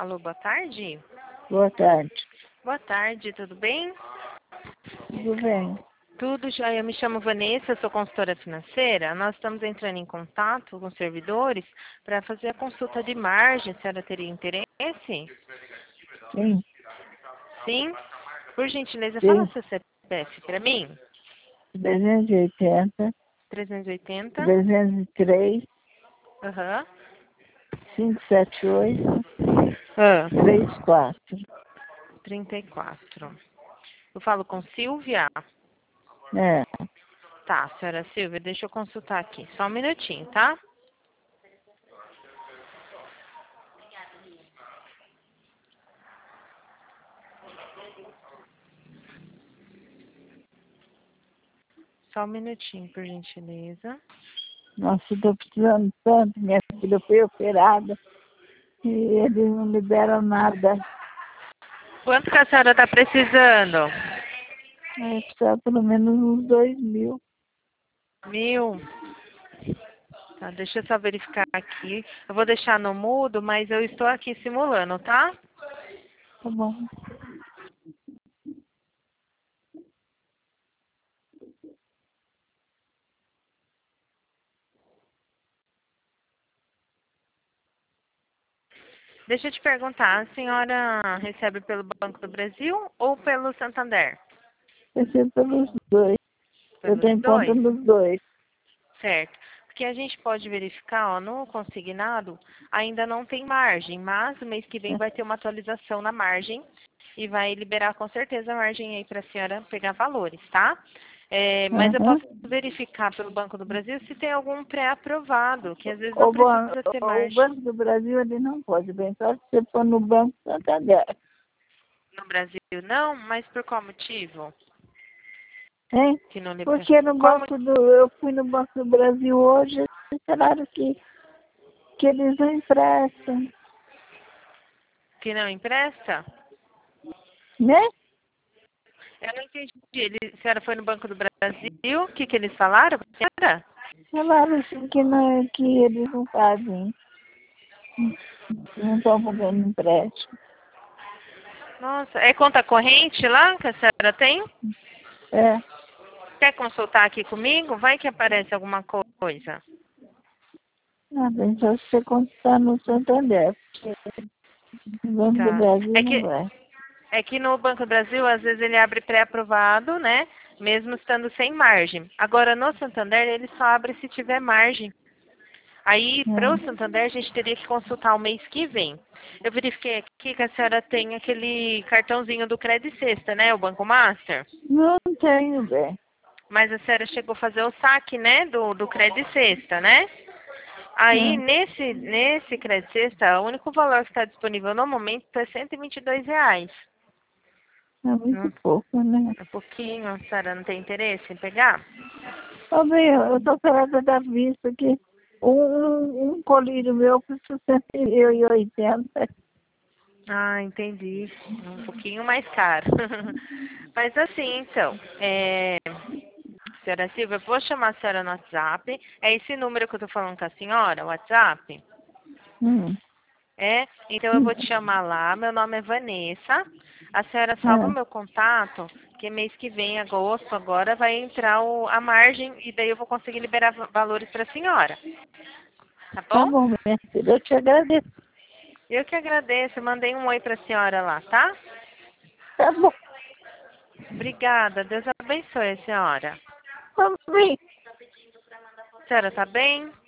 Alô, boa tarde? Boa tarde. Boa tarde, tudo bem? Tudo bem? Tudo jóia. Eu me chamo Vanessa, sou consultora financeira. Nós estamos entrando em contato com os servidores para fazer a consulta de margem. A senhora teria interesse? Sim, Sim? Por gentileza, fala sim. seu CPF para mim. 380, 380. 303, Aham. 578, Ah. 34. 34. Eu falo com Silvia? É, Tá, senhora Silvia, deixa eu consultar aqui. Só um minutinho, tá? Só um minutinho, por gentileza. nossa, eu tô precisando tanto. Minha filha foi operada e eles não liberam nada. Quanto que a senhora está precisando? Vai precisar pelo menos uns 2.000. 1.000? Tá, deixa eu só verificar aqui. Eu vou deixar no mudo, mas eu estou aqui simulando, tá? Tá bom. Deixa eu te perguntar, a senhora recebe pelo Banco do Brasil ou pelo Santander? Vai ser pelos dois. Eu Pelos tenho conta dois? nos dois. Certo. Porque a gente pode verificar, ó, no consignado ainda não tem margem, mas o mês que vem vai ter uma atualização na margem e vai liberar com certeza a margem aí para a senhora pegar valores, tá? Mas eu Aham. posso verificar pelo Banco do Brasil se tem algum pré-aprovado, que às vezes não O, precisa ter o margem. Banco do Brasil ele não pode, bem só se você for no Banco Santander. No Brasil não, mas por qual motivo? Hein? Que não libera? Porque no Qual Banco do, eu fui no Banco do Brasil hoje, eles falaram que eles não emprestam, que não empresta? né? Eu não entendi. A senhora foi no Banco do Brasil, o que que eles falaram pra senhora? Falaram assim que, não, que eles não fazem, não estão pagando empréstimo. Nossa, é conta corrente lá que a senhora tem? É, Quer consultar aqui comigo? Vai que aparece alguma coisa. não, bem só se você contar no Santander, porque no Banco do Tá. Brasil não vai. É que no Banco do Brasil, às vezes, ele abre pré-aprovado, né? Mesmo estando sem margem. Agora, no Santander, ele só abre se tiver margem. Aí, para o É. Santander, a gente teria que consultar o mês que vem. Eu verifiquei aqui que a senhora tem aquele cartãozinho do Credit Sexta, né? O Banco Master. Não tenho, bem. Mas a senhora chegou a fazer o saque, né? Do Credit Sexta, né? Aí, É, nesse Credit Sexta, o único valor que está disponível no momento é R$ 122. é muito Não, pouco, né? é pouquinho, a senhora não tem interesse em pegar? Ó, bem, eu tô querendo dar vista que um colírio meu custa 180. Ah, entendi. Um pouquinho mais caro. Mas assim, então, senhora Silvia, eu vou chamar a senhora no WhatsApp. É esse número que eu tô falando com a senhora, o WhatsApp? Hum. É? Então eu vou te chamar lá. Meu nome é Vanessa. A senhora salva o É. meu contato, que mês que vem, agosto, agora vai entrar a margem e daí eu vou conseguir liberar valores para a senhora. Tá Tá bom? bom, minha filha, eu te agradeço. Eu que agradeço. Eu mandei um oi para a senhora lá, tá? Tá bom. Obrigada. Deus abençoe a senhora. Tá bem. A senhora tá bem?